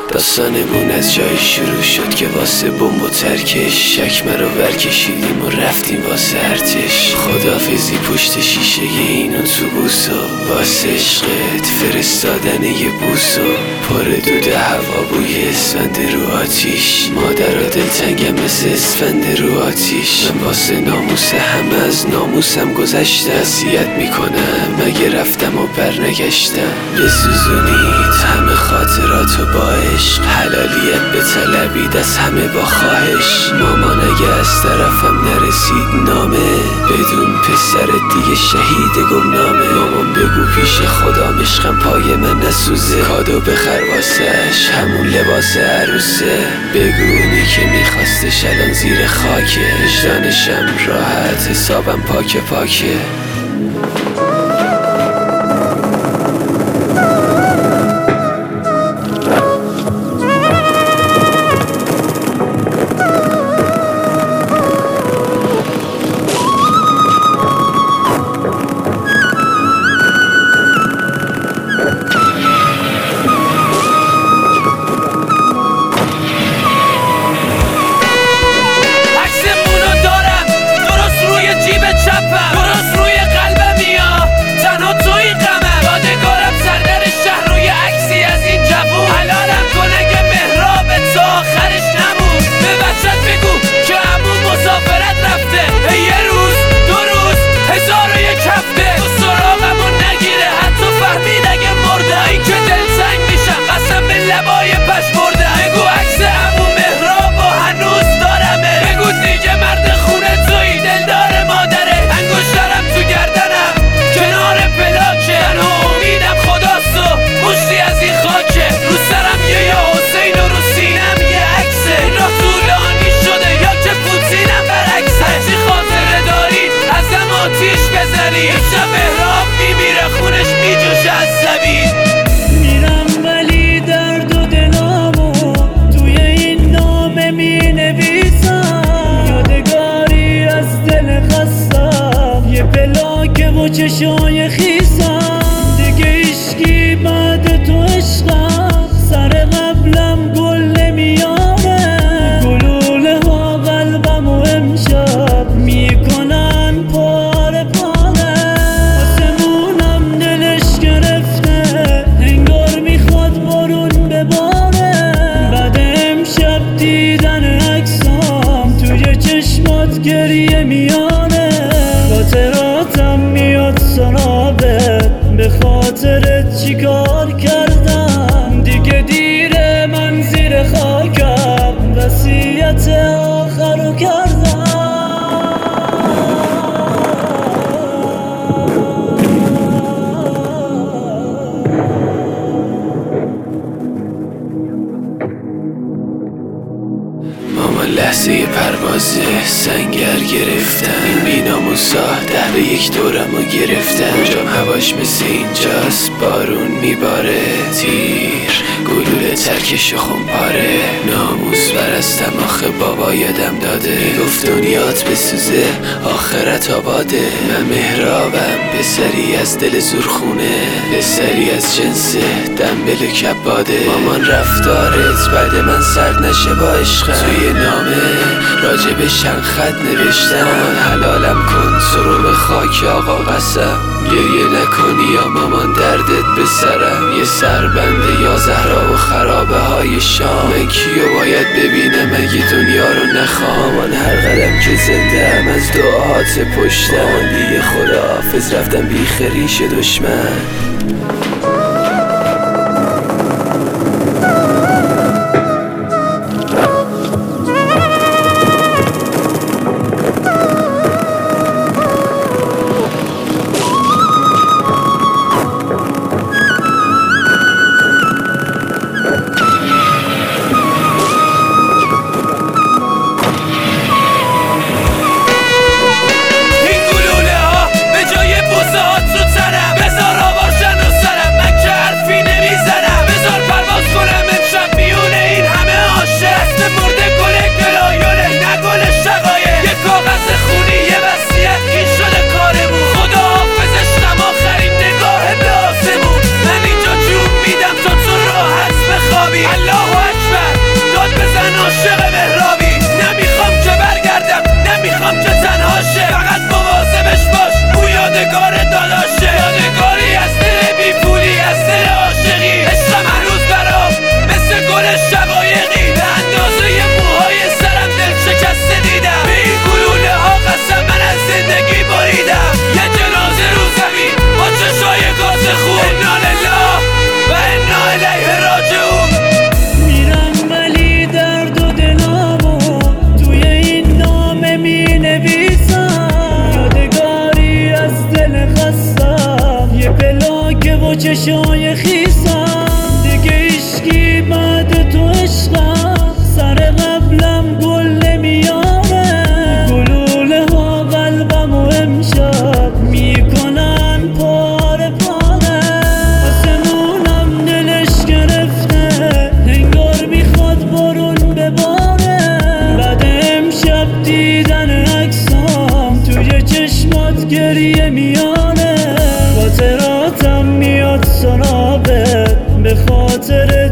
داستانمون از جایی شروع شد که واسه بمب و ترکش شکمه رو ورکشیدیم و رفتیم واسه ارتش. خدافزی پشت شیشه این اتوبوس و واسه عشقت فرستادن یه بوس و پر دود هوا بوی اسفند رو آتیش. مادر و دلتنگم مثل اسفند رو آتیش. من واسه ناموس همه از ناموسم گذشتم. وصیت میکنم مگه رفتم و برنگشتم. بسوزونید همه خاطراتو با عشق، حلالیت به طلبید از همه با خواهش. مامان اگه از طرفم نرسید نامه، بدون پسرت دیگه شهید گمنامه. مامان بگو پیش خدا عشقم پای من نسوزه، کادو بخر واسش همون لباس عروسه. بگو اونی که میخواستش الان زیر خاکه، وجدانشم راحت حسابم پاکه پاکه. چشای خیسم دیگه عشقی بعد تو عشقم، سر قبلم گل نمیاره. گلوله ها قلبم و امشب میکنن پاره پاره. آسمونم دلش گرفته انگار میخواد بارون بباره. بعد امشب دیدن عکسام توی چشمات گریه میاره. خاطراتم میاد سرابت، به خاطرت چیکار کردم. دیگه دیره من زیر خاکم، وصیت آخرو کردم. لحظه پروازه سنگر گرفتم، این بیناموسا 10-1 دورمو گرفتم. کجام هواش مثل اینجاست بارون میباره، تیر گلوله ترکش خونپاره. ناموس برستم آخه بابا یادم داده، میگفت دنیات بسوزه آخرت آباده. من مهرابم پسری از دل زورخونه، پسری از جنس دنبل کباده. مامان رفتارت بعد من سرد نشه با عشقم، توی نامه راجبش چند خط نوشتم. مامان حلالم کن سرو به خاک آقا قسم، گریه نکنی یا مامان دردت به سرم. یه سربنده یا زهرا و خرابه های شام، من کیو باید ببینم اگه دنیا رو نخوام. مامان هر قدم که زنده هم از دعاهات پشتم. مامان دیگه خداحافظ رفتم بی خریش دشمن. این گلوله ها به جای بوسه هات رو تنم، بذار آوارشن رو سرم.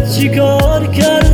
چیکار کرد